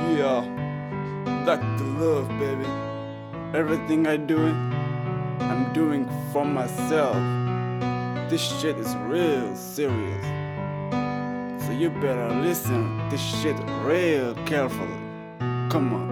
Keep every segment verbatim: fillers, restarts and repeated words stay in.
Yeah, Doctor Love, baby. Everything I do, I'm doing for myself. This shit is real serious, so you better listen this shit real carefully. Come on.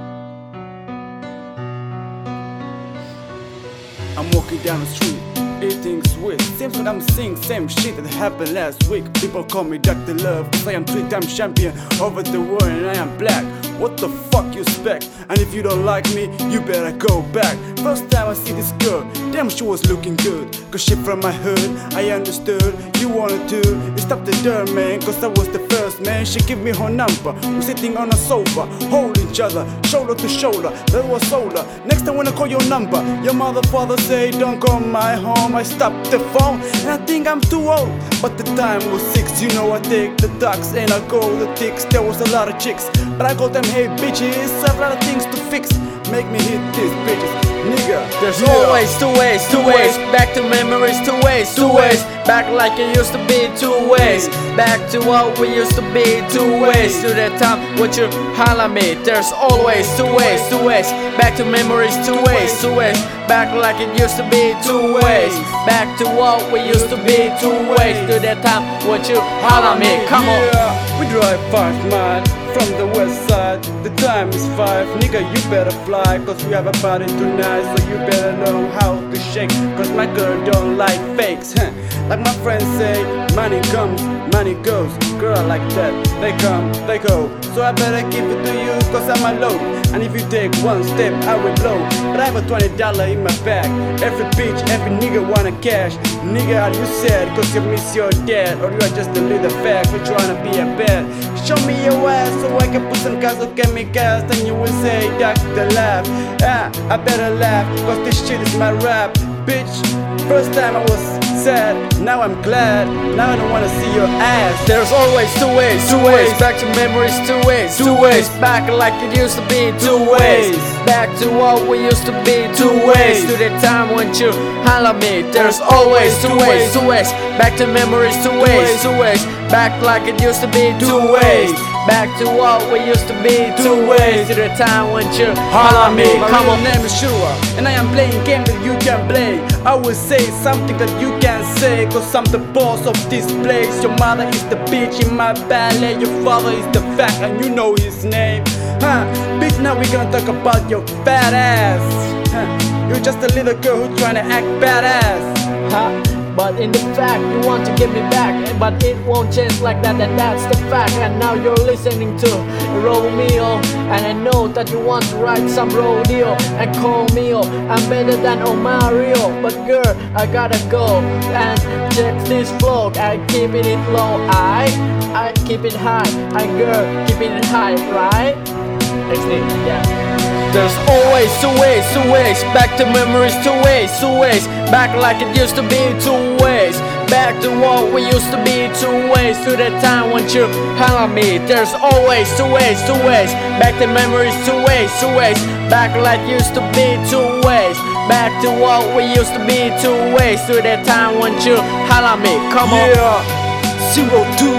I'm walking down the street, eating sweet. Seems what I'm seeing, same shit that happened last week. People call me Doctor Love, cause I am three-time champion over the world and I am black. What the fuck you expect? And if you don't like me, you better go back. First time I see this girl, damn she was looking good. Cause she from my hood, I understood. You wanted to stop the dirt, man, cause I was the first, man. She give me her number, we're sitting on a sofa, hold each other, shoulder to shoulder. That was solar. Next time when I call your number, your mother, father say, don't call my home. I stopped the phone, and I think I'm too old. But the time was six, you know I take the ducks and I go the ticks. There was a lot of chicks, but I called them, hey bitches, I have a lot of things to fix. Make me hit these bitches, nigga. There's yeah. always two ways, two ways. Back to memories, two ways, two ways. Back like it used to be, two ways. Back to what we used to be, two ways. To that time, what you holler me. There's always two ways, two ways. Back to memories, two ways, two ways. Back like it used to be, two ways. Back to what we used to be, two ways. To that time, what you holler me. Come on. Yeah, we drive five miles from the west side. The time is five, nigga, you better fly. Cause we have a party tonight, so you better know how to shake. Cause my girl don't like fakes, huh? Like my friends say, money comes, money goes. Girl like that, they come, they go. So I better give it to you, cause I'm alone. And if you take one step, I will blow. But I have a twenty dollar in my bag. Every bitch, every nigga wanna cash. Nigga, are you sad cause you miss your dad? Or you are just a little fag for trying to be a bad? Show me your ass so I can put some gas of chemicals. Then you will say, Doctor Laugh. Ah, I better laugh, cause this shit is my rap. Bitch, first time I was sad, now I'm glad. Now I don't wanna see your ass. There's always two ways, two ways. Back to memories, two ways, two ways. Back like it used to be, two ways. Back to what we used to be, two ways. To the time when you holler me. There's always two ways, two ways. Back to memories, two ways, two ways. Back like it used to be, two ways. Back to what we used to be, two ways. To the time when you holler me. Come on, name is Shua, and I am playing game that you can play. I will say something that you can't say, cause I'm the boss of this place. Your mother is the bitch in my ballet. Your father is the fat, and you know his name. Huh, bitch, now we gonna talk about your fat ass. Huh, you're just a little girl who tryna act badass. Huh? But in the fact, you want to give me back, but it won't change like that, and that's the fact. And now you're listening to Romeo, and I know that you want to ride some rodeo and call me up. I'm better than Omario, but girl, I gotta go and check this vlog. I keep it low, I, I keep it high, and girl, keep it high, right? Next name, yeah. There's always two ways, two ways. Back to memories, two ways, two ways. Back like it used to be, two ways. Back to what we used to be, two ways. To the time when you holler me. There's always two ways, two ways. Back to memories, two ways, two ways. Back like used to be, two ways. Back to what we used to be, two ways. To the time when you holler me. Come on. Yeah, zero two,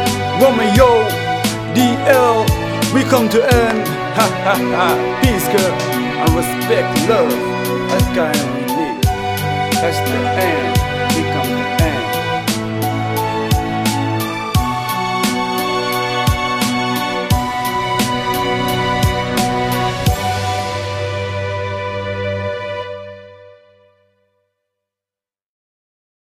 Romeo, D L. We come to end. Ha ha ha. Peace, girl, and respect, love. That's kind of we need. That's the end. We come to